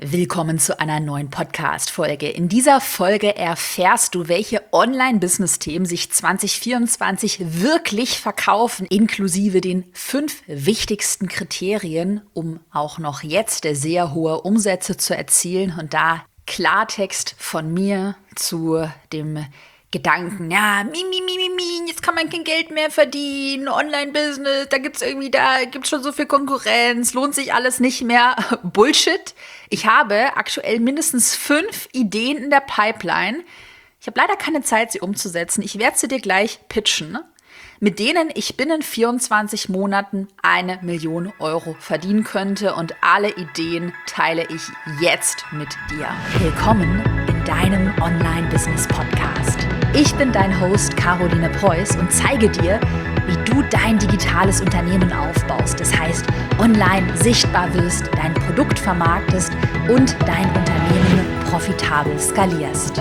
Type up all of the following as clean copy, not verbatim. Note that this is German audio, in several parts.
Willkommen zu einer neuen Podcast-Folge. In dieser Folge erfährst du, welche Online-Business-Themen sich 2024 wirklich verkaufen, inklusive den 5 wichtigsten Kriterien, um auch noch jetzt sehr hohe Umsätze zu erzielen. Und da Klartext von mir zu dem Gedanken, ja, jetzt kann man kein Geld mehr verdienen, Online-Business, da gibt's schon so viel Konkurrenz, lohnt sich alles nicht mehr. Bullshit. Ich habe aktuell mindestens 5 Ideen in der Pipeline. Ich habe leider keine Zeit, sie umzusetzen. Ich werde sie dir gleich pitchen, mit denen ich binnen 24 Monaten 1 Million Euro verdienen könnte. Und alle Ideen teile ich jetzt mit dir. Willkommen in deinem Online-Business-Podcast. Ich bin dein Host Caroline Preuß und zeige dir, wie du dein digitales Unternehmen aufbaust. Das heißt, online sichtbar wirst, dein Produkt vermarktest und dein Unternehmen profitabel skalierst.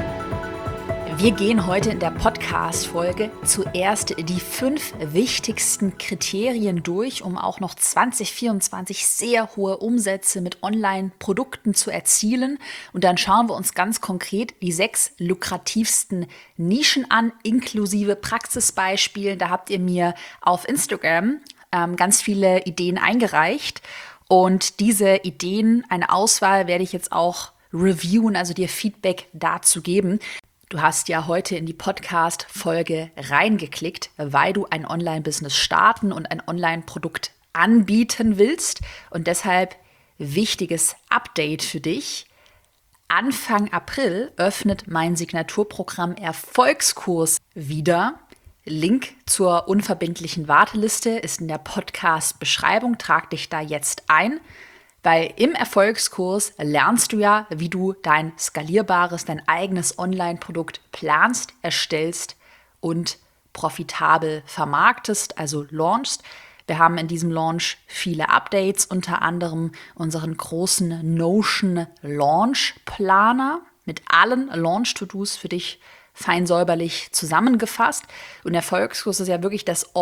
Wir gehen heute in der Podcast-Folge zuerst die 5 wichtigsten Kriterien durch, um auch noch 2024 sehr hohe Umsätze mit Online-Produkten zu erzielen. Und dann schauen wir uns ganz konkret die 6 lukrativsten Nischen an, inklusive Praxisbeispielen. Da habt ihr mir auf Instagram ganz viele Ideen eingereicht. Und diese Ideen, eine Auswahl, werde ich jetzt auch reviewen, also dir Feedback dazu geben. Du hast ja heute in die Podcast-Folge reingeklickt, weil du ein Online-Business starten und ein Online-Produkt anbieten willst. Und deshalb wichtiges Update für dich. Anfang April öffnet mein Signaturprogramm Erfolgskurs wieder. Link zur unverbindlichen Warteliste ist in der Podcast-Beschreibung. Trag dich da jetzt ein. Weil im Erfolgskurs lernst du ja, wie du dein skalierbares, dein eigenes Online-Produkt planst, erstellst und profitabel vermarktest, also launchst. Wir haben in diesem Launch viele Updates, unter anderem unseren großen Notion Launch Planer mit allen Launch-To-Dos für dich fein säuberlich zusammengefasst. Und der Erfolgskurs ist ja wirklich das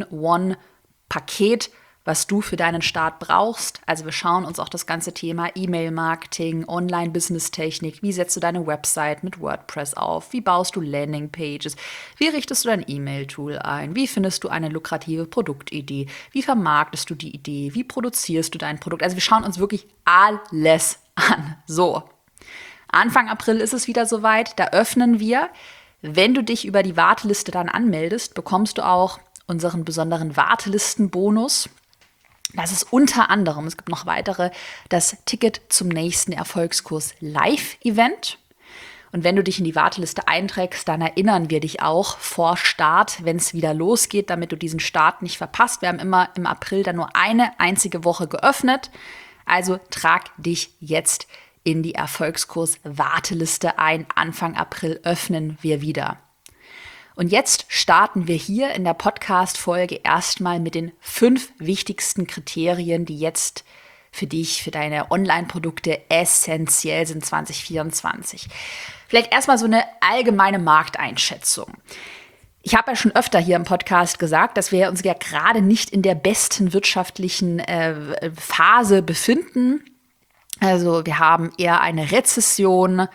All-in-One-Paket, was du für deinen Start brauchst. Also wir schauen uns auch das ganze Thema E-Mail-Marketing, Online-Business-Technik, wie setzt du deine Website mit WordPress auf, wie baust du Landing-Pages, wie richtest du dein E-Mail-Tool ein, wie findest du eine lukrative Produktidee, wie vermarktest du die Idee, wie produzierst du dein Produkt. Also wir schauen uns wirklich alles an. So, Anfang April ist es wieder soweit, da öffnen wir. Wenn du dich über die Warteliste dann anmeldest, bekommst du auch unseren besonderen Wartelistenbonus. Das ist unter anderem, es gibt noch weitere, das Ticket zum nächsten Erfolgskurs Live-Event. Und wenn du dich in die Warteliste einträgst, dann erinnern wir dich auch vor Start, wenn es wieder losgeht, damit du diesen Start nicht verpasst. Wir haben immer im April dann nur eine einzige Woche geöffnet. Also trag dich jetzt in die Erfolgskurs-Warteliste ein. Anfang April öffnen wir wieder. Und jetzt starten wir hier in der Podcast-Folge erstmal mit den 5 wichtigsten Kriterien, die jetzt für dich, für deine Online-Produkte essentiell sind 2024. Vielleicht erstmal so eine allgemeine Markteinschätzung. Ich habe ja schon öfter hier im Podcast gesagt, dass wir uns ja gerade nicht in der besten wirtschaftlichen Phase befinden. Also wir haben eher eine Rezession,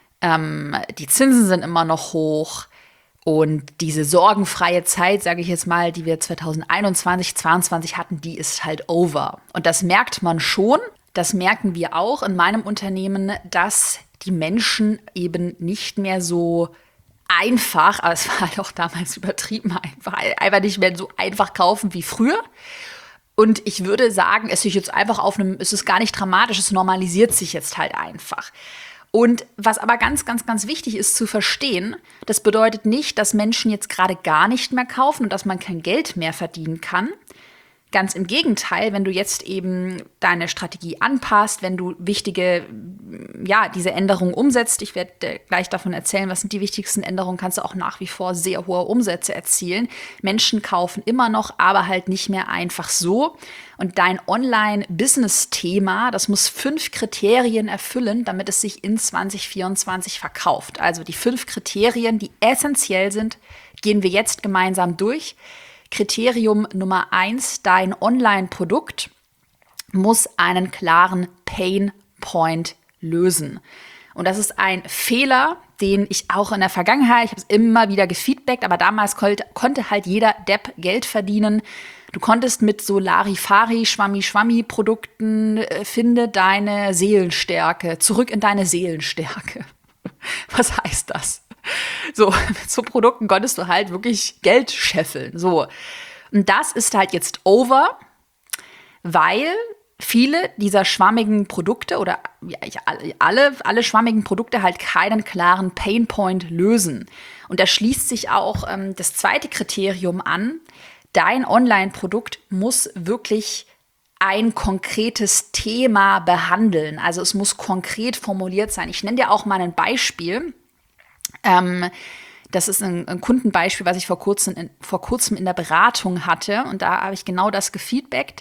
die Zinsen sind immer noch hoch. Und diese sorgenfreie Zeit, sage ich jetzt mal, die wir 2021, 2022 hatten, die ist halt over. Und das merkt man schon, das merken wir auch in meinem Unternehmen, dass die Menschen eben nicht mehr so einfach, aber es war halt auch damals übertrieben, einfach nicht mehr so einfach kaufen wie früher. Und ich würde sagen, es ist gar nicht dramatisch, es normalisiert sich jetzt halt einfach. Und was aber ganz, ganz, ganz wichtig ist zu verstehen, das bedeutet nicht, dass Menschen jetzt gerade gar nicht mehr kaufen und dass man kein Geld mehr verdienen kann. Ganz im Gegenteil, wenn du jetzt eben deine Strategie anpasst, wenn du diese Änderungen umsetzt, ich werde gleich davon erzählen, was sind die wichtigsten Änderungen, kannst du auch nach wie vor sehr hohe Umsätze erzielen. Menschen kaufen immer noch, aber halt nicht mehr einfach so. Und dein Online-Business-Thema, das muss 5 Kriterien erfüllen, damit es sich in 2024 verkauft. Also die 5 Kriterien, die essentiell sind, gehen wir jetzt gemeinsam durch. Kriterium Nummer 1, dein Online-Produkt muss einen klaren Pain Point lösen. Und das ist ein Fehler, den ich auch in der Vergangenheit, ich habe es immer wieder gefeedbackt, aber damals konnte halt jeder Depp Geld verdienen. Du konntest mit so Larifari, Schwammi-Produkten finde deine Seelenstärke, zurück in deine Seelenstärke. Was heißt das? So, mit so Produkten konntest du halt wirklich Geld scheffeln. So. Und das ist halt jetzt over, weil viele dieser schwammigen Produkte oder alle schwammigen Produkte halt keinen klaren Painpoint lösen. Und da schließt sich auch das zweite Kriterium an. Dein Online-Produkt muss wirklich ein konkretes Thema behandeln. Also es muss konkret formuliert sein. Ich nenne dir auch mal ein Beispiel. Das ist ein Kundenbeispiel, was ich vor kurzem in der Beratung hatte. Und da habe ich genau das gefeedbackt.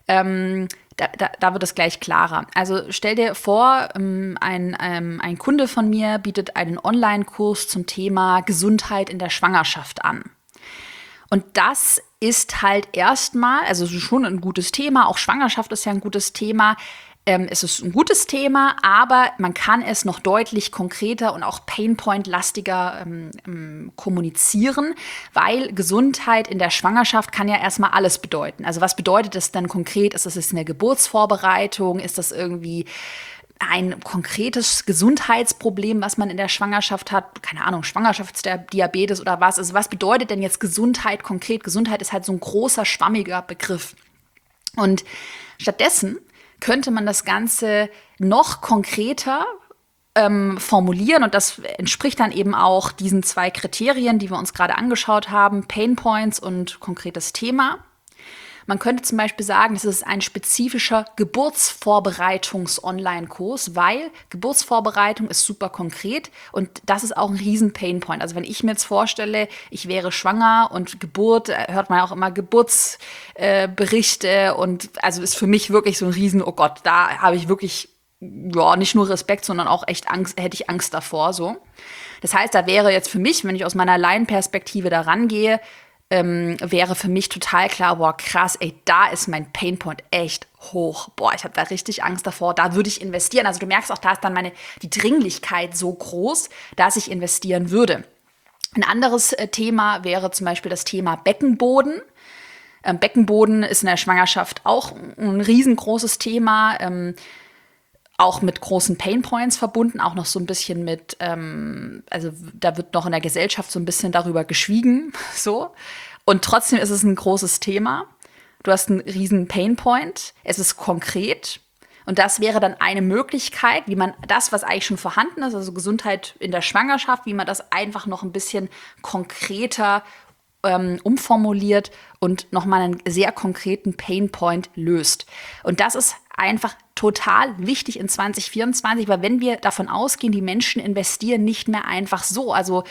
Da wird es gleich klarer. Also stell dir vor, ein Kunde von mir bietet einen Online-Kurs zum Thema Gesundheit in der Schwangerschaft an. Und das ist halt erstmal, also schon ein gutes Thema, auch Schwangerschaft ist ja ein gutes Thema. Es ist ein gutes Thema, aber man kann es noch deutlich konkreter und auch Painpoint-lastiger kommunizieren, weil Gesundheit in der Schwangerschaft kann ja erstmal alles bedeuten. Also was bedeutet das dann konkret? Ist das jetzt eine Geburtsvorbereitung? Ist das irgendwie ein konkretes Gesundheitsproblem, was man in der Schwangerschaft hat? Keine Ahnung, Schwangerschaftsdiabetes oder was? Also was bedeutet denn jetzt Gesundheit konkret? Gesundheit ist halt so ein großer, schwammiger Begriff. Und stattdessen könnte man das Ganze noch konkreter formulieren und das entspricht dann eben auch diesen 2 Kriterien, die wir uns gerade angeschaut haben, Pain Points und konkretes Thema. Man könnte zum Beispiel sagen, das ist ein spezifischer Geburtsvorbereitungs-Online-Kurs, weil Geburtsvorbereitung ist super konkret und das ist auch ein riesen Painpoint. Also wenn ich mir jetzt vorstelle, ich wäre schwanger und Geburt, hört man ja auch immer Geburtsberichte und also ist für mich wirklich so ein riesen, oh Gott, da habe ich wirklich nicht nur Respekt, sondern auch echt Angst, hätte ich Angst davor. So. Das heißt, da wäre jetzt für mich, wenn ich aus meiner Laienperspektive da rangehe, wäre für mich total klar, boah, krass, ey, da ist mein Painpoint echt hoch. Boah, ich habe da richtig Angst davor, da würde ich investieren. Also du merkst auch, da ist dann die Dringlichkeit so groß, dass ich investieren würde. Ein anderes Thema wäre zum Beispiel das Thema Beckenboden. Beckenboden ist in der Schwangerschaft auch ein riesengroßes Thema, auch mit großen Painpoints verbunden, auch noch so ein bisschen mit, also da wird noch in der Gesellschaft so ein bisschen darüber geschwiegen, so. Und trotzdem ist es ein großes Thema. Du hast einen riesen Painpoint, es ist konkret. Und das wäre dann eine Möglichkeit, wie man das, was eigentlich schon vorhanden ist, also Gesundheit in der Schwangerschaft, wie man das einfach noch ein bisschen konkreter umformuliert und nochmal einen sehr konkreten Painpoint löst. Und das ist einfach total wichtig in 2024, weil wenn wir davon ausgehen, die Menschen investieren nicht mehr einfach so, also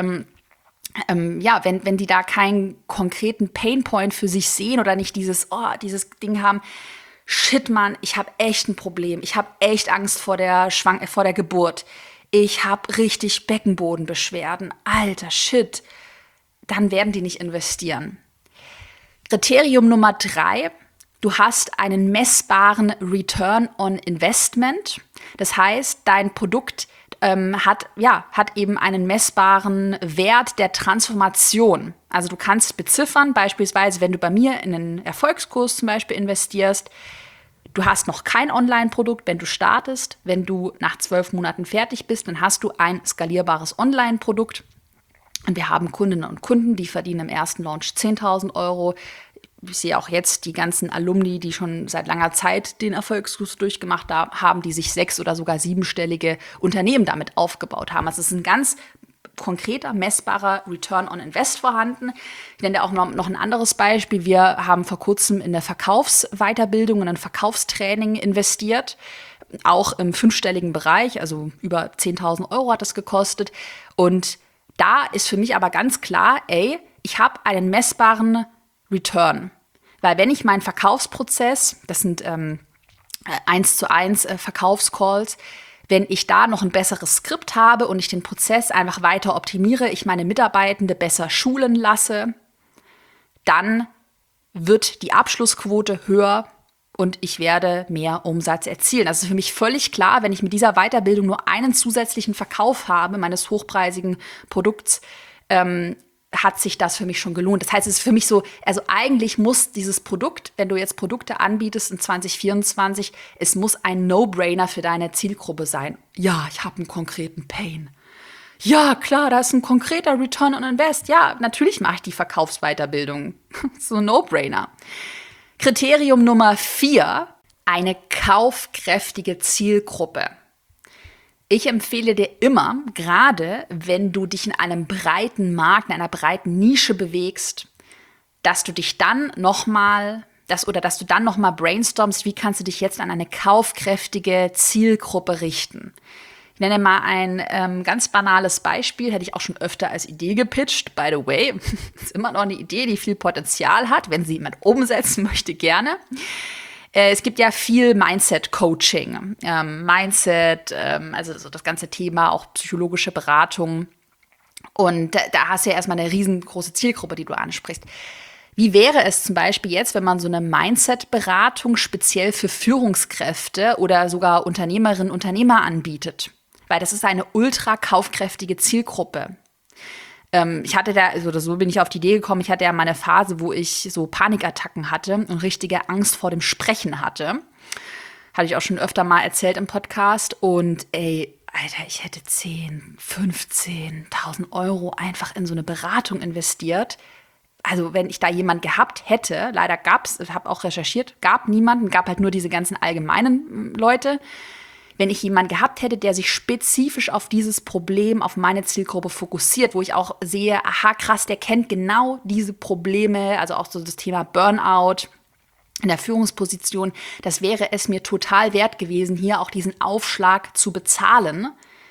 wenn die da keinen konkreten Painpoint für sich sehen oder nicht dieses Ding haben, shit, Mann, ich habe echt ein Problem, ich habe echt Angst vor der Geburt, ich habe richtig Beckenbodenbeschwerden, alter Shit, dann werden die nicht investieren. Kriterium Nummer 3, du hast einen messbaren Return on Investment. Das heißt, dein Produkt hat eben einen messbaren Wert der Transformation. Also du kannst beziffern, beispielsweise, wenn du bei mir in einen Erfolgskurs zum Beispiel investierst, du hast noch kein Online-Produkt, wenn du startest. Wenn du nach 12 Monaten fertig bist, dann hast du ein skalierbares Online-Produkt. Und wir haben Kundinnen und Kunden, die verdienen im ersten Launch 10.000 Euro. Ich sehe auch jetzt die ganzen Alumni, die schon seit langer Zeit den Erfolgskurs durchgemacht haben, die sich 6- oder sogar 7-stellige Unternehmen damit aufgebaut haben. Also es ist ein ganz konkreter, messbarer Return on Invest vorhanden. Ich nenne auch noch ein anderes Beispiel. Wir haben vor kurzem in der Verkaufsweiterbildung und ein Verkaufstraining investiert, auch im 5-stelligen Bereich, also über 10.000 Euro hat das gekostet. Und da ist für mich aber ganz klar, ich habe einen messbaren Return. Weil wenn ich meinen Verkaufsprozess, das sind 1:1 Verkaufscalls, wenn ich da noch ein besseres Skript habe und ich den Prozess einfach weiter optimiere, ich meine Mitarbeitende besser schulen lasse, dann wird die Abschlussquote höher und ich werde mehr Umsatz erzielen. Das ist für mich völlig klar, wenn ich mit dieser Weiterbildung nur einen zusätzlichen Verkauf habe, meines hochpreisigen Produkts, hat sich das für mich schon gelohnt. Das heißt, es ist für mich so, also eigentlich muss dieses Produkt, wenn du jetzt Produkte anbietest in 2024, es muss ein No-Brainer für deine Zielgruppe sein. Ja, ich habe einen konkreten Pain. Ja, klar, da ist ein konkreter Return on Invest. Ja, natürlich mache ich die Verkaufsweiterbildung. So ein No-Brainer. Kriterium Nummer 4, eine kaufkräftige Zielgruppe. Ich empfehle dir immer, gerade wenn du dich in einem breiten Markt, in einer breiten Nische bewegst, dass du dich dann nochmal, dass du dann nochmal brainstormst, wie kannst du dich jetzt an eine kaufkräftige Zielgruppe richten. Ich nenne mal ein ganz banales Beispiel, hätte ich auch schon öfter als Idee gepitcht. By the way, ist immer noch eine Idee, die viel Potenzial hat. Wenn sie jemand umsetzen möchte, gerne. Es gibt ja viel Mindset-Coaching, also so das ganze Thema, auch psychologische Beratung. Und da hast du ja erstmal eine riesengroße Zielgruppe, die du ansprichst. Wie wäre es zum Beispiel jetzt, wenn man so eine Mindset-Beratung speziell für Führungskräfte oder sogar Unternehmerinnen und Unternehmer anbietet? Weil das ist eine ultra kaufkräftige Zielgruppe. Ich hatte so bin ich auf die Idee gekommen, ich hatte ja mal eine Phase, wo ich so Panikattacken hatte und richtige Angst vor dem Sprechen hatte. Hatte ich auch schon öfter mal erzählt im Podcast. Und Alter, ich hätte 10.000, 15.000 Euro einfach in so eine Beratung investiert. Also wenn ich da jemand gehabt hätte, leider gab's, ich habe auch recherchiert, gab niemanden, gab halt nur diese ganzen allgemeinen Leute. Wenn ich jemanden gehabt hätte, der sich spezifisch auf dieses Problem, auf meine Zielgruppe fokussiert, wo ich auch sehe, aha, krass, der kennt genau diese Probleme, also auch so das Thema Burnout in der Führungsposition, das wäre es mir total wert gewesen, hier auch diesen Aufschlag zu bezahlen.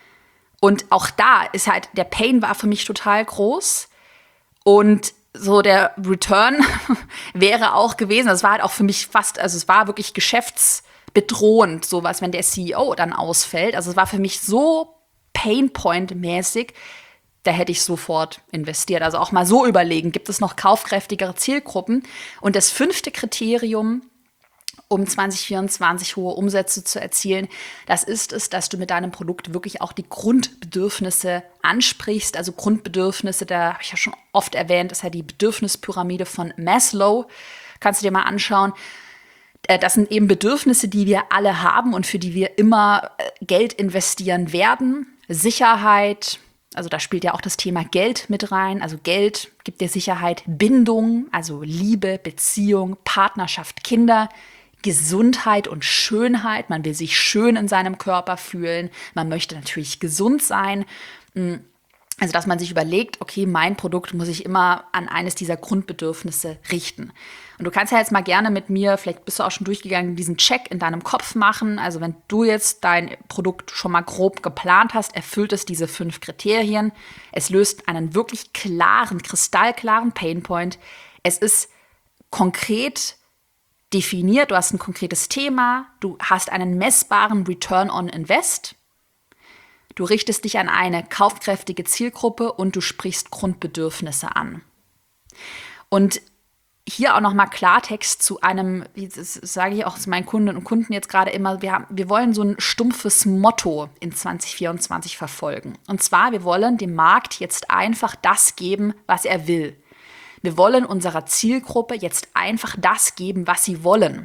Und auch da ist halt, der Pain war für mich total groß und so der Return wäre auch gewesen, das war halt auch für mich fast, also es war wirklich bedrohend, sowas, wenn der CEO dann ausfällt. Also es war für mich so Painpoint-mäßig, da hätte ich sofort investiert. Also auch mal so überlegen, gibt es noch kaufkräftigere Zielgruppen? Und das 5. Kriterium, um 2024 hohe Umsätze zu erzielen, das ist es, dass du mit deinem Produkt wirklich auch die Grundbedürfnisse ansprichst. Also Grundbedürfnisse, da habe ich ja schon oft erwähnt, ist ja die Bedürfnispyramide von Maslow. Kannst du dir mal anschauen. Das sind eben Bedürfnisse, die wir alle haben und für die wir immer Geld investieren werden. Sicherheit, also da spielt ja auch das Thema Geld mit rein. Also Geld gibt dir Sicherheit, Bindung, also Liebe, Beziehung, Partnerschaft, Kinder, Gesundheit und Schönheit. Man will sich schön in seinem Körper fühlen. Man möchte natürlich gesund sein. Also, dass man sich überlegt, okay, mein Produkt muss ich immer an eines dieser Grundbedürfnisse richten. Und du kannst ja jetzt mal gerne mit mir, vielleicht bist du auch schon durchgegangen, diesen Check in deinem Kopf machen. Also wenn du jetzt dein Produkt schon mal grob geplant hast, erfüllt es diese 5 Kriterien. Es löst einen wirklich klaren, kristallklaren Painpoint. Es ist konkret definiert, du hast ein konkretes Thema, du hast einen messbaren Return on Invest. Du richtest dich an eine kaufkräftige Zielgruppe und du sprichst Grundbedürfnisse an. Und hier auch nochmal Klartext zu einem, das sage ich auch zu meinen Kundinnen und Kunden jetzt gerade immer, wir wollen so ein stumpfes Motto in 2024 verfolgen. Und zwar, wir wollen dem Markt jetzt einfach das geben, was er will. Wir wollen unserer Zielgruppe jetzt einfach das geben, was sie wollen.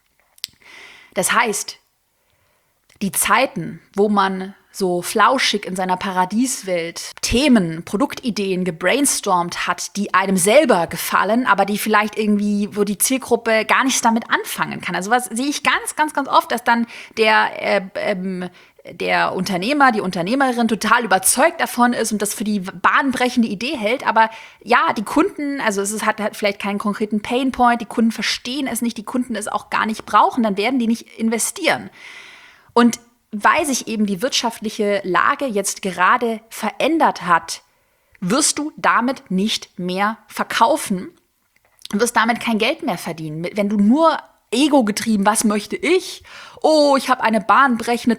Das heißt, die Zeiten, wo man so flauschig in seiner Paradieswelt Themen, Produktideen gebrainstormt hat, die einem selber gefallen, aber die vielleicht irgendwie, wo die Zielgruppe gar nichts damit anfangen kann. Also was sehe ich ganz, ganz, ganz oft, dass dann der Unternehmer, die Unternehmerin total überzeugt davon ist und das für die bahnbrechende Idee hält. Aber ja, die Kunden, also hat vielleicht keinen konkreten Painpoint, die Kunden verstehen es nicht, die Kunden es auch gar nicht brauchen, dann werden die nicht investieren. Und weil sich eben die wirtschaftliche Lage jetzt gerade verändert hat, wirst du damit nicht mehr verkaufen, wirst damit kein Geld mehr verdienen. Wenn du nur ego-getrieben, was möchte ich? Oh, ich habe eine bahnbrechende,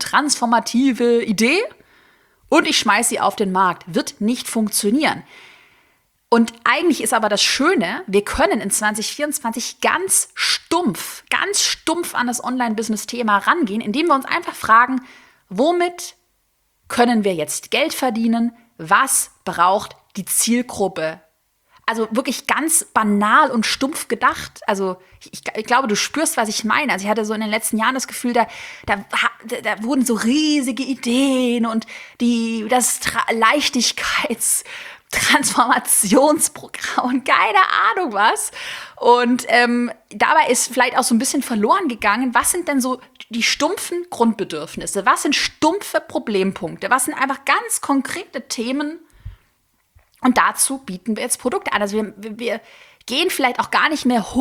transformative Idee und ich schmeiße sie auf den Markt. Wird nicht funktionieren. Und eigentlich ist aber das Schöne, wir können in 2024 ganz stumpf an das Online-Business-Thema rangehen, indem wir uns einfach fragen, womit können wir jetzt Geld verdienen? Was braucht die Zielgruppe? Also wirklich ganz banal und stumpf gedacht. Also ich glaube, du spürst, was ich meine. Also ich hatte so in den letzten Jahren das Gefühl, da wurden so riesige Ideen und das Leichtigkeitstransformationsprogramm und keine Ahnung was. Und dabei ist vielleicht auch so ein bisschen verloren gegangen, was sind denn so die stumpfen Grundbedürfnisse? Was sind stumpfe Problempunkte? Was sind einfach ganz konkrete Themen? Und dazu bieten wir jetzt Produkte an. Also wir gehen vielleicht auch gar nicht mehr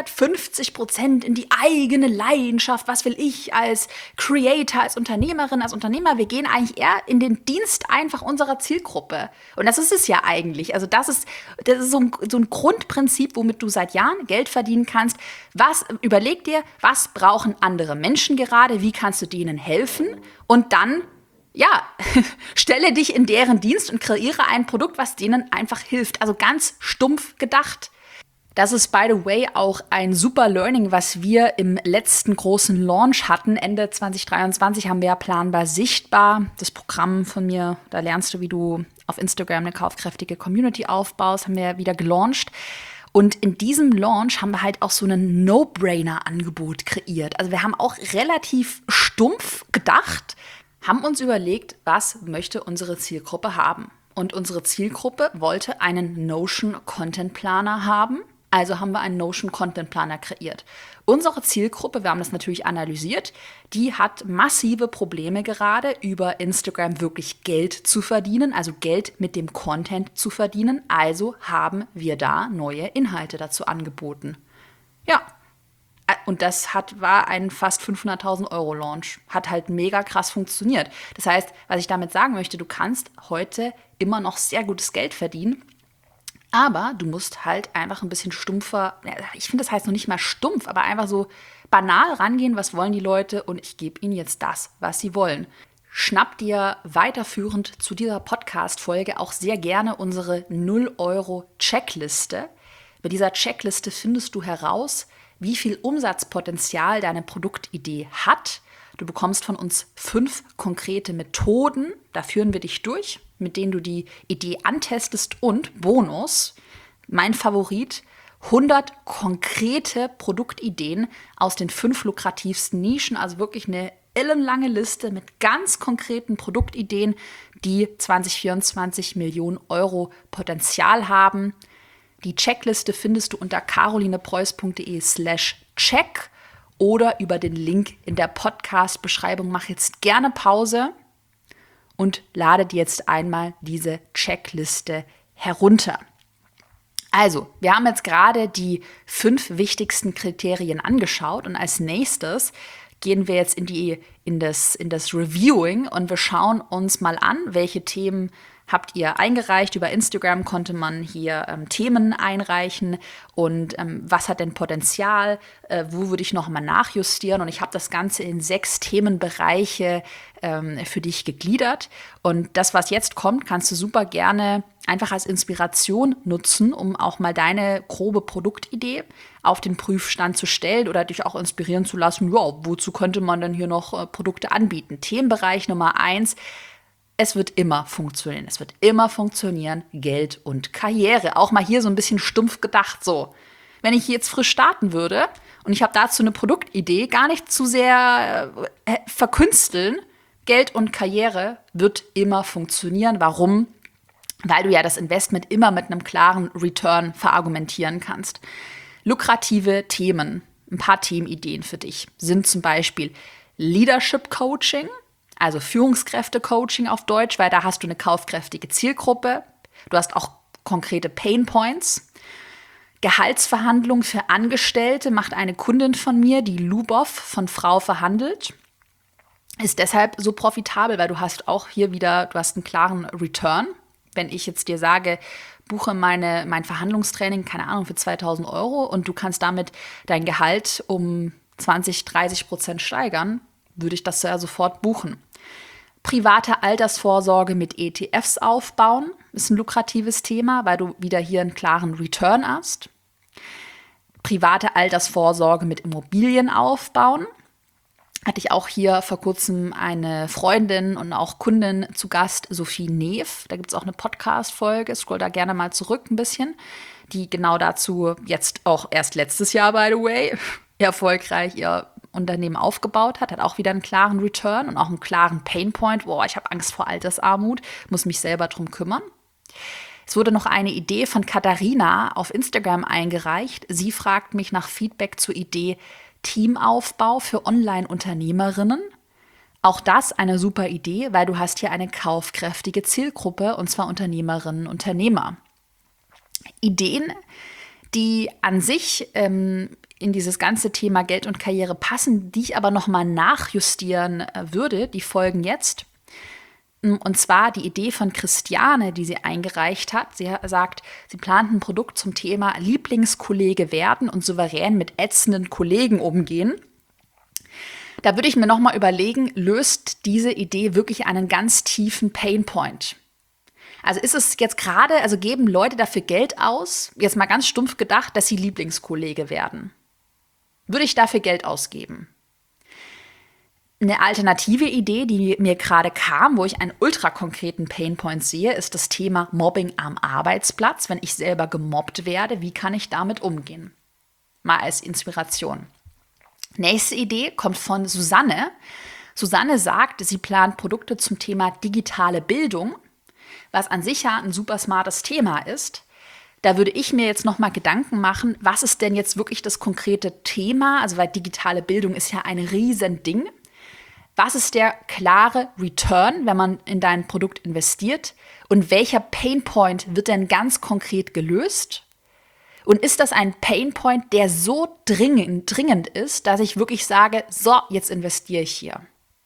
150% in die eigene Leidenschaft. Was will ich als Creator, als Unternehmerin, als Unternehmer? Wir gehen eigentlich eher in den Dienst einfach unserer Zielgruppe. Und das ist es ja eigentlich. Also das ist so ein Grundprinzip, womit du seit Jahren Geld verdienen kannst. Überleg dir, was brauchen andere Menschen gerade? Wie kannst du denen helfen? Und dann stelle dich in deren Dienst und kreiere ein Produkt, was denen einfach hilft. Also ganz stumpf gedacht. Das ist, by the way, auch ein super Learning, was wir im letzten großen Launch hatten. Ende 2023 haben wir ja Planbar Sichtbar, das Programm von mir. Da lernst du, wie du auf Instagram eine kaufkräftige Community aufbaust, haben wir wieder gelauncht. Und in diesem Launch haben wir halt auch so ein No-Brainer-Angebot kreiert. Also wir haben auch relativ stumpf gedacht, haben uns überlegt, was möchte unsere Zielgruppe haben. Und unsere Zielgruppe wollte einen Notion Content Planner haben. Also haben wir einen Notion Content Planner kreiert. Unsere Zielgruppe, wir haben das natürlich analysiert, die hat massive Probleme gerade, über Instagram wirklich Geld zu verdienen, also Geld mit dem Content zu verdienen. Also haben wir da neue Inhalte dazu angeboten. Ja. Und das war ein fast 500.000 € Launch. Hat halt mega krass funktioniert. Das heißt, was ich damit sagen möchte, du kannst heute immer noch sehr gutes Geld verdienen, aber du musst halt einfach ein bisschen stumpfer, ich finde, das heißt noch nicht mal stumpf, aber einfach so banal rangehen, was wollen die Leute und ich gebe ihnen jetzt das, was sie wollen. Schnapp dir weiterführend zu dieser Podcast-Folge auch sehr gerne unsere 0-€ Checkliste. Mit dieser Checkliste findest du heraus, wie viel Umsatzpotenzial deine Produktidee hat. Du bekommst von uns 5 konkrete Methoden, da führen wir dich durch, mit denen du die Idee antestest und Bonus, mein Favorit, 100 konkrete Produktideen aus den 5 lukrativsten Nischen, also wirklich eine ellenlange Liste mit ganz konkreten Produktideen, die 2024 Millionen € Potenzial haben. Die Checkliste findest du unter carolinepreuß.de/check oder über den Link in der Podcast-Beschreibung. Mach jetzt gerne Pause und lade dir jetzt einmal diese Checkliste herunter. Also, wir haben jetzt gerade die 5 wichtigsten Kriterien angeschaut und als nächstes gehen wir jetzt in das Reviewing und wir schauen uns mal an, welche Themen habt ihr eingereicht. Über Instagram konnte man hier Themen einreichen und was hat denn Potenzial, wo würde ich noch mal nachjustieren und ich habe das Ganze in 6 Themenbereiche für dich gegliedert und das, was jetzt kommt, kannst du super gerne einfach als Inspiration nutzen, um auch mal deine grobe Produktidee auf den Prüfstand zu stellen oder dich auch inspirieren zu lassen, ja, wozu könnte man denn hier noch Produkte anbieten. Themenbereich Nummer 1, es wird immer funktionieren. Es wird immer funktionieren, Geld und Karriere. Auch mal hier so ein bisschen stumpf gedacht so. Wenn ich jetzt frisch starten würde und ich habe dazu eine Produktidee, gar nicht zu sehr verkünsteln, Geld und Karriere wird immer funktionieren. Warum? Weil du ja das Investment immer mit einem klaren Return verargumentieren kannst. Lukrative Themen, ein paar Themenideen für dich sind zum Beispiel Leadership Coaching, also Führungskräfte-Coaching auf Deutsch, weil da hast du eine kaufkräftige Zielgruppe. Du hast auch konkrete Pain Points. Gehaltsverhandlungen für Angestellte macht eine Kundin von mir, die Lubov von Frau verhandelt. Ist deshalb so profitabel, weil du hast auch hier wieder, du hast einen klaren Return. Wenn ich jetzt dir sage, buche mein Verhandlungstraining, keine Ahnung, für 2.000 € und du kannst damit dein Gehalt um 20-30% steigern, würde ich das ja sofort buchen. Private Altersvorsorge mit ETFs aufbauen. ist ein lukratives Thema, weil du wieder hier einen klaren Return hast. Private Altersvorsorge mit Immobilien aufbauen. Hatte ich auch hier vor kurzem eine Freundin und auch Kundin zu Gast, Sophie Neef. Da gibt es auch eine Podcast-Folge, scroll da gerne mal zurück ein bisschen, die genau dazu jetzt auch erst letztes Jahr, by the way, erfolgreich ihr Unternehmen aufgebaut hat auch wieder einen klaren Return und auch einen klaren Painpoint. Boah, ich habe Angst vor Altersarmut, muss mich selber drum kümmern. Es wurde noch eine Idee von Katharina auf Instagram eingereicht. Sie fragt mich nach Feedback zur Idee Teamaufbau für Online-Unternehmerinnen. Auch das eine super Idee, weil du hast hier eine kaufkräftige Zielgruppe, und zwar Unternehmerinnen und Unternehmer. Ideen, die an sich in dieses ganze Thema Geld und Karriere passen, die ich aber nochmal nachjustieren würde, die folgen jetzt. Und zwar die Idee von Christiane, die sie eingereicht hat. Sie sagt, sie plant ein Produkt zum Thema Lieblingskollege werden und souverän mit ätzenden Kollegen umgehen. Da würde ich mir nochmal überlegen, löst diese Idee wirklich einen ganz tiefen Painpoint? Also ist es jetzt gerade, also geben Leute dafür Geld aus, jetzt mal ganz stumpf gedacht, dass sie Lieblingskollege werden? Würde ich dafür Geld ausgeben? Eine alternative Idee, die mir gerade kam, wo ich einen ultra konkreten Painpoint sehe, ist das Thema Mobbing am Arbeitsplatz. Wenn ich selber gemobbt werde, wie kann ich damit umgehen? Mal als Inspiration. Nächste Idee kommt von Susanne. Susanne sagt, sie plant Produkte zum Thema digitale Bildung, was an sich ja ein super smartes Thema ist. Da würde ich mir jetzt nochmal Gedanken machen, was ist denn jetzt wirklich das konkrete Thema? Also weil digitale Bildung ist ja ein Riesending. Was ist der klare Return, wenn man in dein Produkt investiert? Und welcher Painpoint wird denn ganz konkret gelöst? Und ist das ein Painpoint, der so dringend ist, dass ich wirklich sage, so, jetzt investiere ich hier.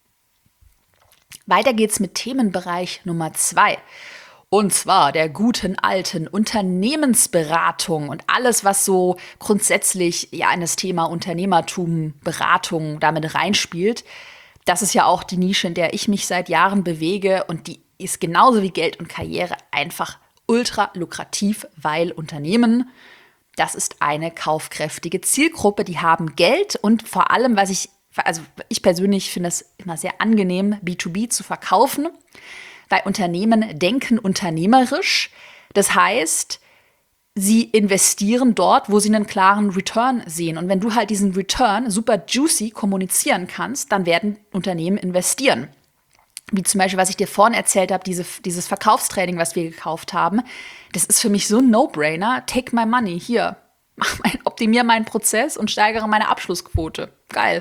Weiter geht's mit Themenbereich Nummer 2. Und zwar der guten alten Unternehmensberatung und alles, was so grundsätzlich ja in das Thema Unternehmertum, Beratung damit reinspielt. Das ist ja auch die Nische, in der ich mich seit Jahren bewege, und die ist genauso wie Geld und Karriere einfach ultra lukrativ, weil Unternehmen, das ist eine kaufkräftige Zielgruppe, die haben Geld, und vor allem, ich persönlich finde es immer sehr angenehm, B2B zu verkaufen, weil Unternehmen denken unternehmerisch. Das heißt, sie investieren dort, wo sie einen klaren Return sehen. Und wenn du halt diesen Return super juicy kommunizieren kannst, dann werden Unternehmen investieren. Wie zum Beispiel, was ich dir vorhin erzählt habe, dieses Verkaufstraining, was wir gekauft haben. Das ist für mich so ein No-Brainer. Take my money, hier. Optimiere meinen Prozess und steigere meine Abschlussquote. Geil.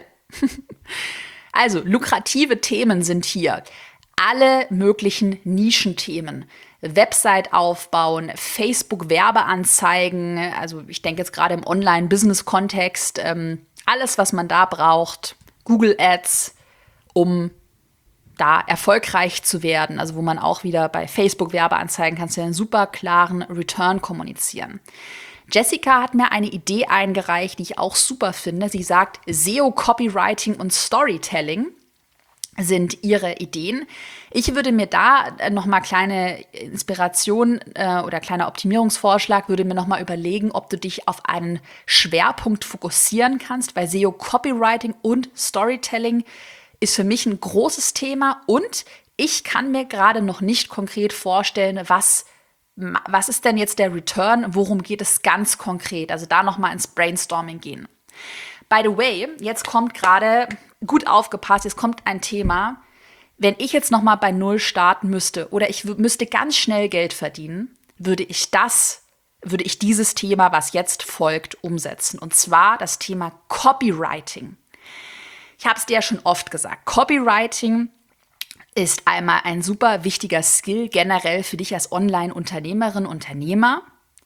Also, lukrative Themen sind hier. Alle möglichen Nischenthemen. Website aufbauen, Facebook-Werbeanzeigen, also ich denke jetzt gerade im Online-Business-Kontext, alles, was man da braucht, Google Ads, um da erfolgreich zu werden, also wo man auch wieder bei Facebook-Werbeanzeigen kannst du einen super klaren Return kommunizieren. Jessica hat mir eine Idee eingereicht, die ich auch super finde. Sie sagt, SEO, Copywriting und Storytelling sind ihre Ideen. Ich würde mir da nochmal kleine Inspiration oder kleiner Optimierungsvorschlag, würde mir nochmal überlegen, ob du dich auf einen Schwerpunkt fokussieren kannst, weil SEO, Copywriting und Storytelling ist für mich ein großes Thema, und ich kann mir gerade noch nicht konkret vorstellen, was ist denn jetzt der Return, worum geht es ganz konkret, also da nochmal ins Brainstorming gehen. By the way, jetzt kommt gerade, gut aufgepasst, jetzt kommt ein Thema, wenn ich jetzt nochmal bei Null starten müsste oder ich müsste ganz schnell Geld verdienen, würde ich dieses Thema, was jetzt folgt, umsetzen. Und zwar das Thema Copywriting. Ich habe es dir ja schon oft gesagt, Copywriting ist einmal ein super wichtiger Skill generell für dich als Online-Unternehmerin, Unternehmer.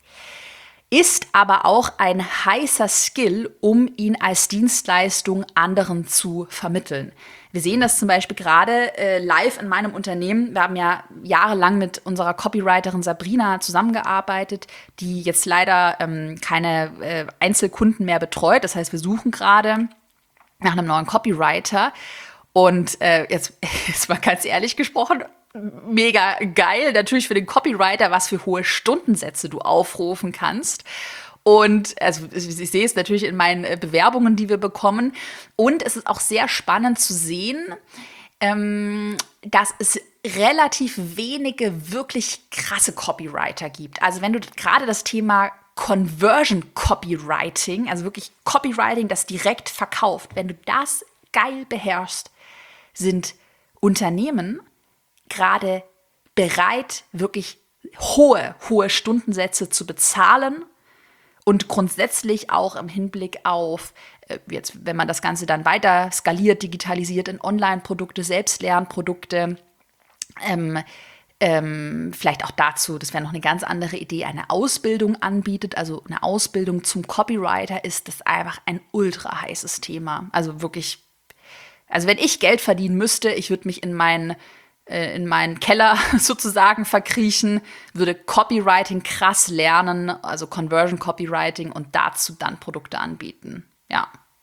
Ist aber auch ein heißer Skill, um ihn als Dienstleistung anderen zu vermitteln. Wir sehen das zum Beispiel gerade live in meinem Unternehmen. Wir haben ja jahrelang mit unserer Copywriterin Sabrina zusammengearbeitet, die jetzt leider keine Einzelkunden mehr betreut. Das heißt, wir suchen gerade nach einem neuen Copywriter. Und jetzt mal ganz ehrlich gesprochen, mega geil. Natürlich für den Copywriter, was für hohe Stundensätze du aufrufen kannst. Und also ich sehe es natürlich in meinen Bewerbungen, die wir bekommen. Und es ist auch sehr spannend zu sehen, dass es relativ wenige wirklich krasse Copywriter gibt. Also wenn du gerade das Thema Conversion Copywriting, also wirklich Copywriting, das direkt verkauft, wenn du das geil beherrschst, sind Unternehmen gerade bereit, wirklich hohe Stundensätze zu bezahlen und grundsätzlich auch im Hinblick auf, jetzt, wenn man das Ganze dann weiter skaliert, digitalisiert in Online-Produkte, Selbstlernprodukte, vielleicht auch dazu, das wäre noch eine ganz andere Idee, eine Ausbildung anbietet, also eine Ausbildung zum Copywriter, ist das einfach ein ultra heißes Thema. Also wirklich, also wenn ich Geld verdienen müsste, ich würde mich in meinen Keller sozusagen verkriechen, würde Copywriting krass lernen, also Conversion Copywriting und dazu dann Produkte anbieten. Ja.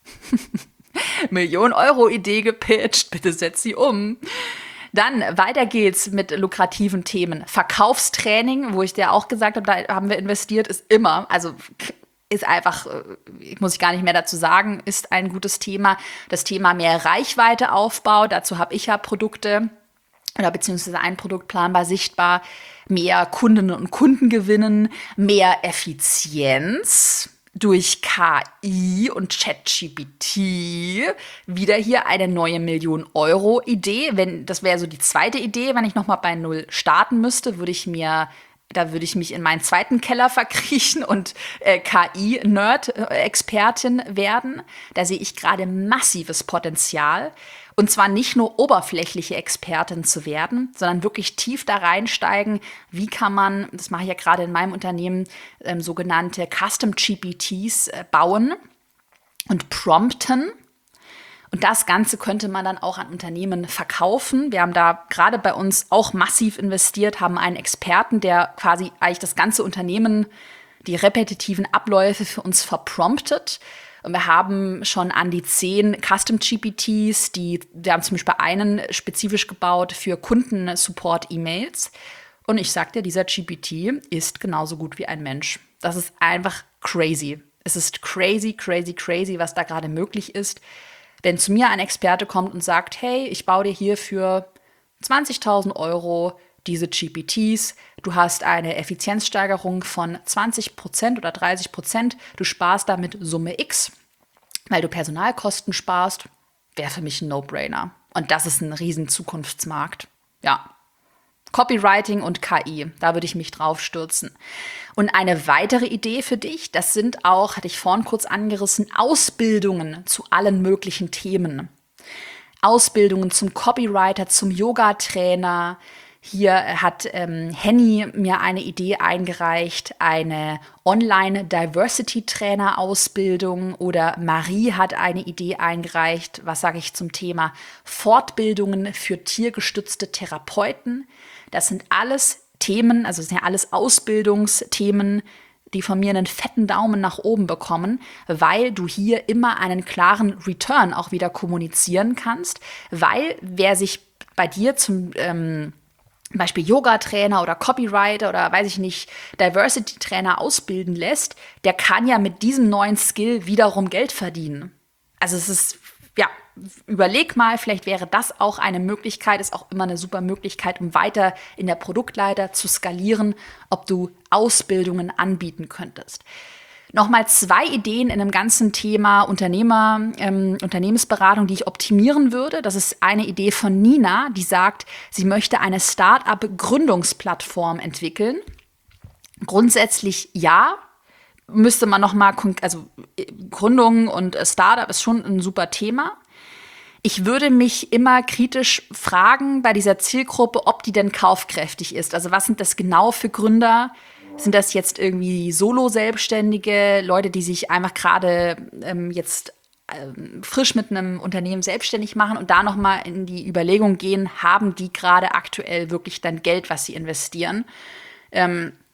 Million-Euro-Idee gepitcht, bitte setz sie um. Dann weiter geht's mit lukrativen Themen. Verkaufstraining, wo ich dir auch gesagt habe, da haben wir investiert, ist immer, also ist einfach, muss ich gar nicht mehr dazu sagen, ist ein gutes Thema. Das Thema mehr Reichweiteaufbau, dazu habe ich ja Produkte oder beziehungsweise ein Produkt planbar sichtbar, mehr Kundinnen und Kunden gewinnen, mehr Effizienz durch KI und ChatGPT, wieder hier eine neue Million-Euro-Idee. Das wäre so die zweite Idee, wenn ich nochmal bei Null starten müsste, würde ich mich in meinen zweiten Keller verkriechen und KI-Nerd-Expertin werden. Da sehe ich gerade massives Potenzial. Und zwar nicht nur oberflächliche Expertin zu werden, sondern wirklich tief da reinsteigen. Wie kann man, das mache ich ja gerade in meinem Unternehmen, sogenannte Custom GPTs bauen und prompten. Und das Ganze könnte man dann auch an Unternehmen verkaufen. Wir haben da gerade bei uns auch massiv investiert, haben einen Experten, der quasi eigentlich das ganze Unternehmen, die repetitiven Abläufe für uns verpromptet. Und wir haben schon an die 10 Custom GPTs, wir haben zum Beispiel einen spezifisch gebaut für Kundensupport-E-Mails. Und ich sag dir, dieser GPT ist genauso gut wie ein Mensch. Das ist einfach crazy. Es ist crazy, was da gerade möglich ist. Wenn zu mir ein Experte kommt und sagt, hey, ich baue dir hier für 20.000 Euro diese GPTs, du hast eine Effizienzsteigerung von 20% oder 30%, du sparst damit Summe X, weil du Personalkosten sparst, wäre für mich ein No-Brainer. Und das ist ein riesen Zukunftsmarkt. Ja. Copywriting und KI, da würde ich mich drauf stürzen. Und eine weitere Idee für dich, das sind auch, hatte ich vorhin kurz angerissen, Ausbildungen zu allen möglichen Themen. Ausbildungen zum Copywriter, zum Yoga-Trainer. Hier hat Henny mir eine Idee eingereicht, eine Online-Diversity-Trainer-Ausbildung, oder Marie hat eine Idee eingereicht, was sage ich zum Thema Fortbildungen für tiergestützte Therapeuten. Das sind alles Themen, also das sind ja alles Ausbildungsthemen, die von mir einen fetten Daumen nach oben bekommen, weil du hier immer einen klaren Return auch wieder kommunizieren kannst, weil wer sich bei dir zum Beispiel Yoga-Trainer oder Copywriter oder weiß ich nicht, Diversity-Trainer ausbilden lässt, der kann ja mit diesem neuen Skill wiederum Geld verdienen. Also es ist, ja, überleg mal, vielleicht wäre das auch eine Möglichkeit, ist auch immer eine super Möglichkeit, um weiter in der Produktleiter zu skalieren, ob du Ausbildungen anbieten könntest. Nochmal 2 Ideen in dem ganzen Thema Unternehmensberatung, die ich optimieren würde. Das ist eine Idee von Nina, die sagt, sie möchte eine Start-up-Gründungsplattform entwickeln. Grundsätzlich ja, müsste man nochmal, also Gründung und Startup ist schon ein super Thema. Ich würde mich immer kritisch fragen bei dieser Zielgruppe, ob die denn kaufkräftig ist. Also was sind das genau für Gründer? Sind das jetzt irgendwie Solo-Selbstständige, Leute, die sich einfach gerade jetzt frisch mit einem Unternehmen selbstständig machen und da nochmal in die Überlegung gehen, haben die gerade aktuell wirklich dann Geld, was sie investieren?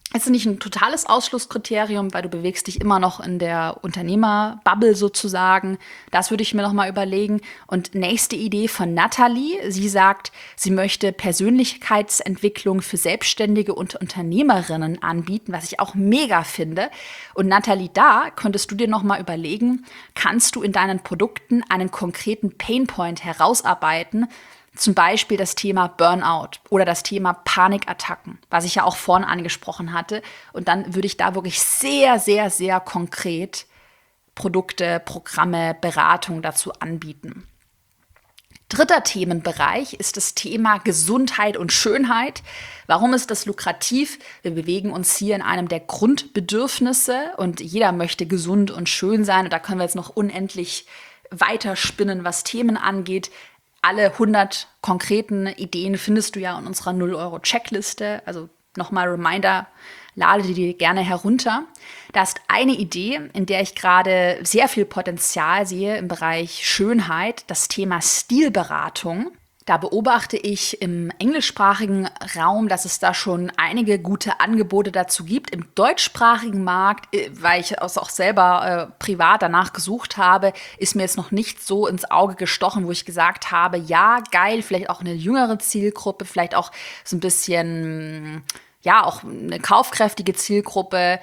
Es ist nicht ein totales Ausschlusskriterium, weil du bewegst dich immer noch in der Unternehmerbubble sozusagen. Das würde ich mir noch mal überlegen. Und nächste Idee von Nathalie. Sie sagt, sie möchte Persönlichkeitsentwicklung für Selbstständige und Unternehmerinnen anbieten, was ich auch mega finde. Und Nathalie, da könntest du dir noch mal überlegen, kannst du in deinen Produkten einen konkreten Painpoint herausarbeiten, zum Beispiel das Thema Burnout oder das Thema Panikattacken, was ich ja auch vorhin angesprochen hatte. Und dann würde ich da wirklich sehr, sehr, sehr konkret Produkte, Programme, Beratung dazu anbieten. Dritter Themenbereich ist das Thema Gesundheit und Schönheit. Warum ist das lukrativ? Wir bewegen uns hier in einem der Grundbedürfnisse und jeder möchte gesund und schön sein. Und da können wir jetzt noch unendlich weiterspinnen, was Themen angeht. Alle 100 konkreten Ideen findest du ja in unserer 0-Euro-Checkliste. Also nochmal Reminder, lade die gerne herunter. Da ist eine Idee, in der ich gerade sehr viel Potenzial sehe im Bereich Schönheit, das Thema Stilberatung. Da beobachte ich im englischsprachigen Raum, dass es da schon einige gute Angebote dazu gibt. Im deutschsprachigen Markt, weil ich es auch selber privat danach gesucht habe, ist mir jetzt noch nicht so ins Auge gestochen, wo ich gesagt habe, ja, geil, vielleicht auch eine jüngere Zielgruppe, vielleicht auch so ein bisschen, ja, auch eine kaufkräftige Zielgruppe,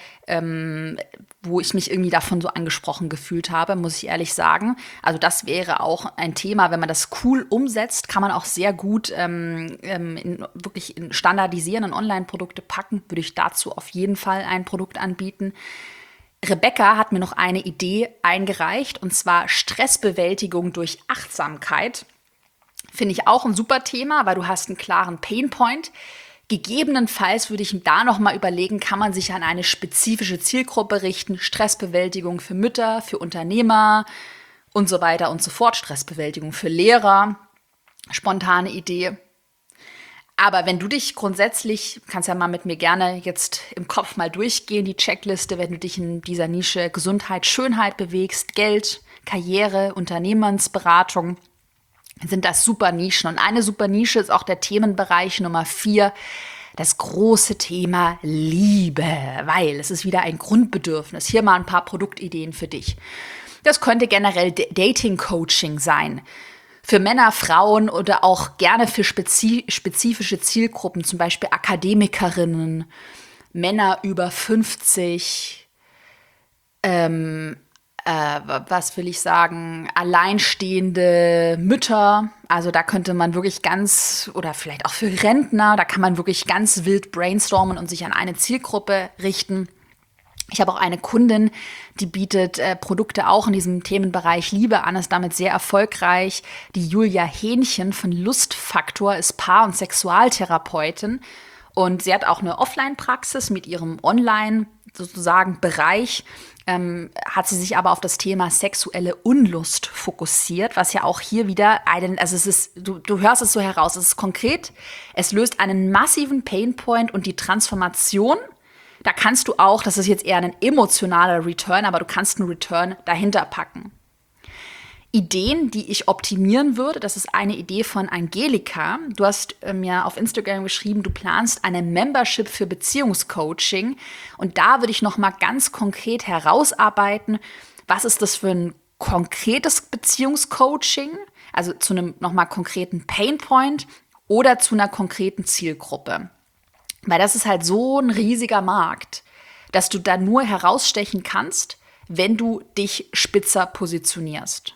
wo ich mich irgendwie davon so angesprochen gefühlt habe, muss ich ehrlich sagen. Also das wäre auch ein Thema, wenn man das cool umsetzt, kann man auch sehr gut wirklich in standardisieren und Online-Produkte packen, würde ich dazu auf jeden Fall ein Produkt anbieten. Rebecca hat mir noch eine Idee eingereicht, und zwar Stressbewältigung durch Achtsamkeit. Finde ich auch ein super Thema, weil du hast einen klaren Painpoint. Gegebenenfalls würde ich da noch mal überlegen, kann man sich an eine spezifische Zielgruppe richten, Stressbewältigung für Mütter, für Unternehmer und so weiter und so fort, Stressbewältigung für Lehrer, spontane Idee. Aber wenn du dich grundsätzlich, kannst ja mal mit mir gerne jetzt im Kopf mal durchgehen, die Checkliste, wenn du dich in dieser Nische Gesundheit, Schönheit bewegst, Geld, Karriere, Unternehmensberatung, sind das super Nischen. Und eine super Nische ist auch der Themenbereich Nummer 4, das große Thema Liebe, weil es ist wieder ein Grundbedürfnis. Hier mal ein paar Produktideen für dich. Das könnte generell Dating-Coaching sein. Für Männer, Frauen oder auch gerne für spezifische Zielgruppen, zum Beispiel Akademikerinnen, Männer über 50, was will ich sagen, alleinstehende Mütter. Also da könnte man wirklich ganz, oder vielleicht auch für Rentner, da kann man wirklich ganz wild brainstormen und sich an eine Zielgruppe richten. Ich habe auch eine Kundin, die bietet Produkte auch in diesem Themenbereich Liebe an, ist damit sehr erfolgreich. Die Julia Hähnchen von Lustfaktor ist Paar- und Sexualtherapeutin. Und sie hat auch eine Offline-Praxis mit ihrem Online- sozusagen Bereich, hat sie sich aber auf das Thema sexuelle Unlust fokussiert, was ja auch hier wieder also es ist, du hörst es so heraus, es ist konkret, es löst einen massiven Painpoint und die Transformation, da kannst du auch, das ist jetzt eher ein emotionaler Return, aber du kannst einen Return dahinter packen. Ideen, die ich optimieren würde, das ist eine Idee von Angelika. Du hast mir auf Instagram geschrieben, du planst eine Membership für Beziehungscoaching. Und da würde ich noch mal ganz konkret herausarbeiten, was ist das für ein konkretes Beziehungscoaching, also zu einem noch mal konkreten Painpoint oder zu einer konkreten Zielgruppe. Weil das ist halt so ein riesiger Markt, dass du da nur herausstechen kannst, wenn du dich spitzer positionierst.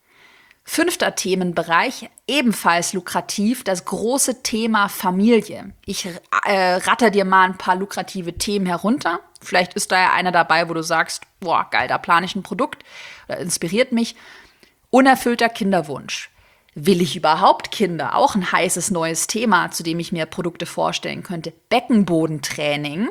5. Themenbereich, ebenfalls lukrativ, das große Thema Familie. Ich ratter dir mal ein paar lukrative Themen herunter. Vielleicht ist da ja einer dabei, wo du sagst, boah, geil, da plane ich ein Produkt, das inspiriert mich. Unerfüllter Kinderwunsch. Will ich überhaupt Kinder? Auch ein heißes neues Thema, zu dem ich mir Produkte vorstellen könnte. Beckenbodentraining.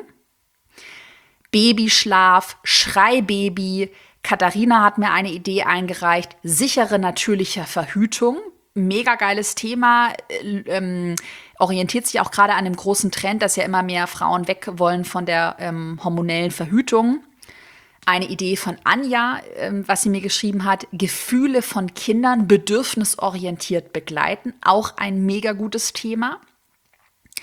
Babyschlaf, Schreibaby. Katharina hat mir eine Idee eingereicht, sichere natürliche Verhütung. Mega geiles Thema, orientiert sich auch gerade an dem großen Trend, dass ja immer mehr Frauen weg wollen von der hormonellen Verhütung. Eine Idee von Anja, was sie mir geschrieben hat, Gefühle von Kindern bedürfnisorientiert begleiten, auch ein mega gutes Thema.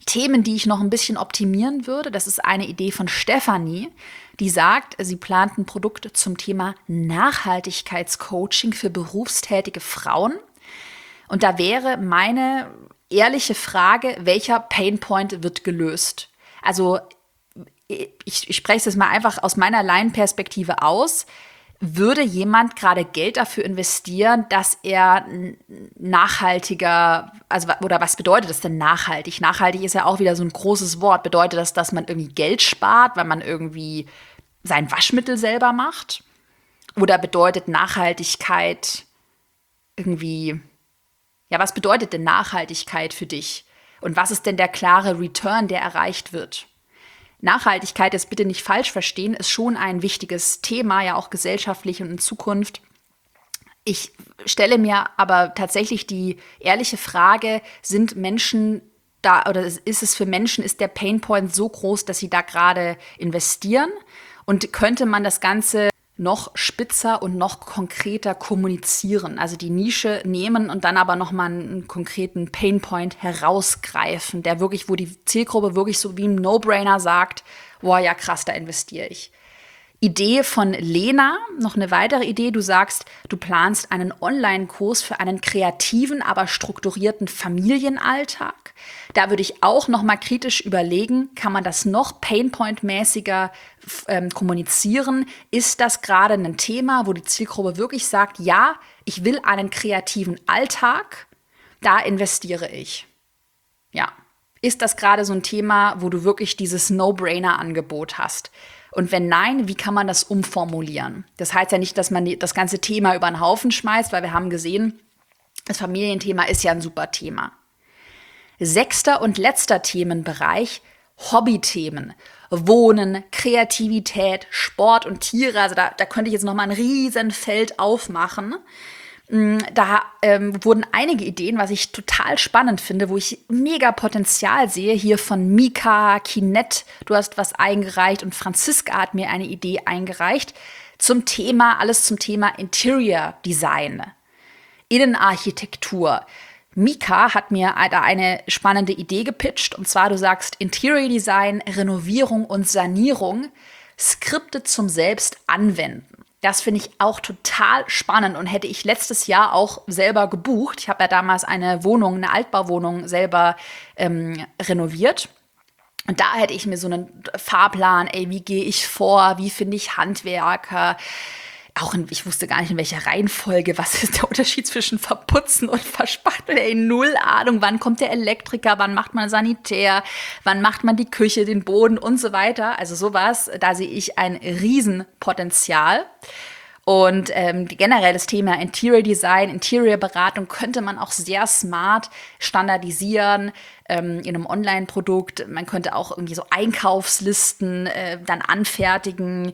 Themen, die ich noch ein bisschen optimieren würde, das ist eine Idee von Stefanie, die sagt, sie plant ein Produkt zum Thema Nachhaltigkeitscoaching für berufstätige Frauen. Und da wäre meine ehrliche Frage, welcher Painpoint wird gelöst? Also ich spreche es jetzt mal einfach aus meiner Laienperspektive aus. Würde jemand gerade Geld dafür investieren, dass er nachhaltiger, also oder was bedeutet das denn nachhaltig? Nachhaltig ist ja auch wieder so ein großes Wort. Bedeutet das, dass man irgendwie Geld spart, weil man irgendwie sein Waschmittel selber macht? Oder bedeutet Nachhaltigkeit irgendwie, ja, was bedeutet denn Nachhaltigkeit für dich? Und was ist denn der klare Return, der erreicht wird? Nachhaltigkeit, das bitte nicht falsch verstehen, ist schon ein wichtiges Thema, ja auch gesellschaftlich und in Zukunft. Ich stelle mir aber tatsächlich die ehrliche Frage, sind Menschen da oder ist es für Menschen, ist der Painpoint so groß, dass sie da gerade investieren? Und könnte man das Ganze noch spitzer und noch konkreter kommunizieren, also die Nische nehmen und dann aber nochmal einen konkreten Painpoint herausgreifen, der wirklich, wo die Zielgruppe wirklich so wie ein No-Brainer sagt, boah, ja krass, da investiere ich. Idee von Lena, noch eine weitere Idee. Du sagst, du planst einen Online-Kurs für einen kreativen, aber strukturierten Familienalltag. Da würde ich auch noch mal kritisch überlegen, kann man das noch Painpoint-mäßiger kommunizieren? Ist das gerade ein Thema, wo die Zielgruppe wirklich sagt, ja, ich will einen kreativen Alltag, da investiere ich. Ja. Ist das gerade so ein Thema, wo du wirklich dieses No-Brainer-Angebot hast? Und wenn nein, wie kann man das umformulieren? Das heißt ja nicht, dass man das ganze Thema über den Haufen schmeißt, weil wir haben gesehen, das Familienthema ist ja ein super Thema. 6. und letzter Themenbereich, Hobbythemen. Wohnen, Kreativität, Sport und Tiere. Also da könnte ich jetzt noch mal ein riesen Feld aufmachen. Da wurden einige Ideen, was ich total spannend finde, wo ich mega Potenzial sehe, hier von Mika, Kinett, du hast was eingereicht und Franziska hat mir eine Idee eingereicht alles zum Thema Interior Design, Innenarchitektur. Mika hat mir da eine spannende Idee gepitcht und zwar, du sagst Interior Design, Renovierung und Sanierung, Skripte zum Selbstanwenden. Das finde ich auch total spannend und hätte ich letztes Jahr auch selber gebucht. Ich habe ja damals eine Altbauwohnung selber renoviert. Und da hätte ich mir so einen Fahrplan, wie gehe ich vor, wie finde ich Handwerker, ich wusste gar nicht, in welcher Reihenfolge, was ist der Unterschied zwischen Verputzen und Verspachteln, null Ahnung, wann kommt der Elektriker, wann macht man Sanitär, wann macht man die Küche, den Boden und so weiter. Also sowas, da sehe ich ein Riesenpotenzial. Und generell das Thema Interior Design, Interior-Beratung könnte man auch sehr smart standardisieren in einem Online-Produkt. Man könnte auch irgendwie so Einkaufslisten dann anfertigen.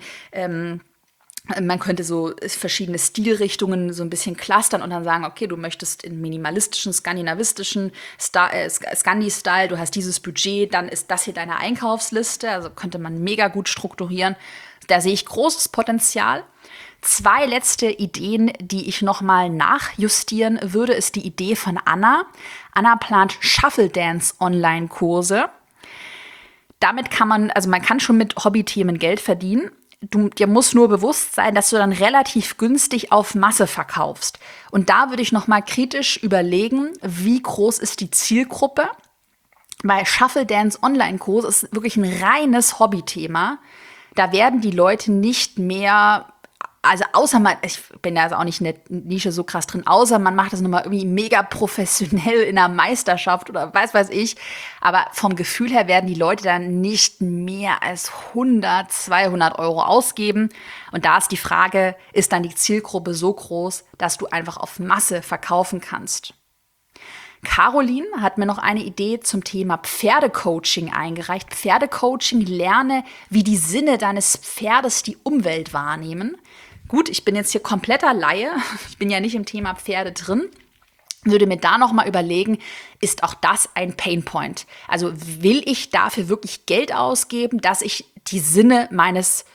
Man könnte so verschiedene Stilrichtungen so ein bisschen clustern und dann sagen, okay, du möchtest in minimalistischen, skandinavistischen Scandi-Style, du hast dieses Budget, dann ist das hier deine Einkaufsliste. Also könnte man mega gut strukturieren. Da sehe ich großes Potenzial. 2 letzte Ideen, die ich nochmal nachjustieren würde, ist die Idee von Anna. Anna plant Shuffle Dance Online-Kurse. Damit kann man kann schon mit Hobbythemen Geld verdienen. Dir muss nur bewusst sein, dass du dann relativ günstig auf Masse verkaufst. Und da würde ich noch mal kritisch überlegen, wie groß ist die Zielgruppe. Bei Shuffle Dance Online-Kurs ist wirklich ein reines Hobbythema. Da werden die Leute nicht mehr, ich bin da also auch nicht in der Nische so krass drin, außer man macht das nochmal irgendwie mega professionell in einer Meisterschaft oder weiß ich. Aber vom Gefühl her werden die Leute dann nicht mehr als 100, 200 Euro ausgeben. Und da ist die Frage, ist dann die Zielgruppe so groß, dass du einfach auf Masse verkaufen kannst? Caroline hat mir noch eine Idee zum Thema Pferdecoaching eingereicht. Pferdecoaching, lerne, wie die Sinne deines Pferdes die Umwelt wahrnehmen. Gut, ich bin jetzt hier kompletter Laie. Ich bin ja nicht im Thema Pferde drin. Würde mir da noch mal überlegen, ist auch das ein Painpoint? Also will ich dafür wirklich Geld ausgeben, dass ich die Sinne meines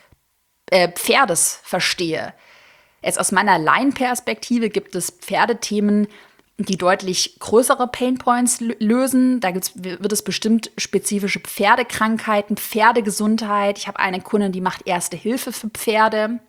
Pferdes verstehe? Jetzt aus meiner Laienperspektive gibt es Pferdethemen, die deutlich größere Painpoints lösen. Da wird es bestimmt spezifische Pferdekrankheiten, Pferdegesundheit. Ich habe eine Kundin, die macht Erste Hilfe für Pferde.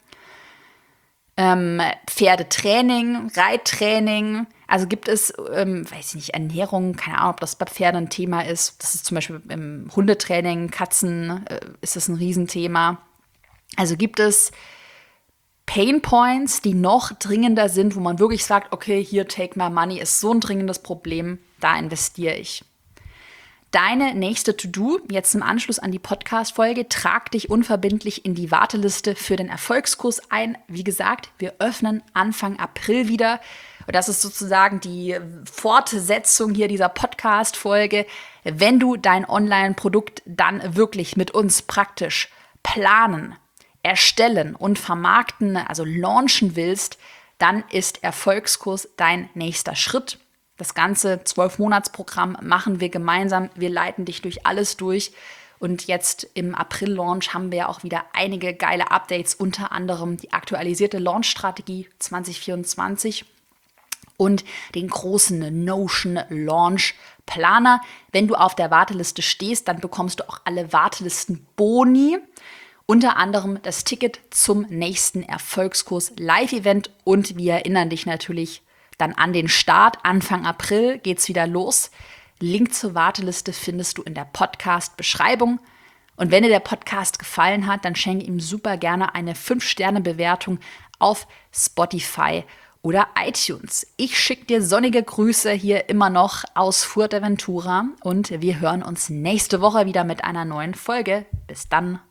Pferdetraining, Reittraining. Also gibt es, weiß ich nicht, Ernährung, keine Ahnung, ob das bei Pferden ein Thema ist. Das ist zum Beispiel im Hundetraining, Katzen ist das ein Riesenthema. Also gibt es Painpoints, die noch dringender sind, wo man wirklich sagt, okay, hier, take my money, ist so ein dringendes Problem, da investiere ich. Deine nächste To-Do, jetzt im Anschluss an die Podcast-Folge, trag dich unverbindlich in die Warteliste für den Erfolgskurs ein. Wie gesagt, wir öffnen Anfang April wieder. Und das ist sozusagen die Fortsetzung hier dieser Podcast-Folge. Wenn du dein Online-Produkt dann wirklich mit uns praktisch planen, erstellen und vermarkten, also launchen willst, dann ist Erfolgskurs dein nächster Schritt. Das ganze 12-Monats-Programm machen wir gemeinsam. Wir leiten dich durch alles durch. Und jetzt im April-Launch haben wir auch wieder einige geile Updates, unter anderem die aktualisierte Launch-Strategie 2024 und den großen Notion Launch Planer. Wenn du auf der Warteliste stehst, dann bekommst du auch alle Wartelisten-Boni. Unter anderem das Ticket zum nächsten Erfolgskurs Live-Event und wir erinnern dich natürlich dann an den Start. Anfang April geht's wieder los. Link zur Warteliste findest du in der Podcast-Beschreibung. Und wenn dir der Podcast gefallen hat, dann schenke ihm super gerne eine 5-Sterne-Bewertung auf Spotify oder iTunes. Ich schicke dir sonnige Grüße hier immer noch aus Fuerteventura und wir hören uns nächste Woche wieder mit einer neuen Folge. Bis dann.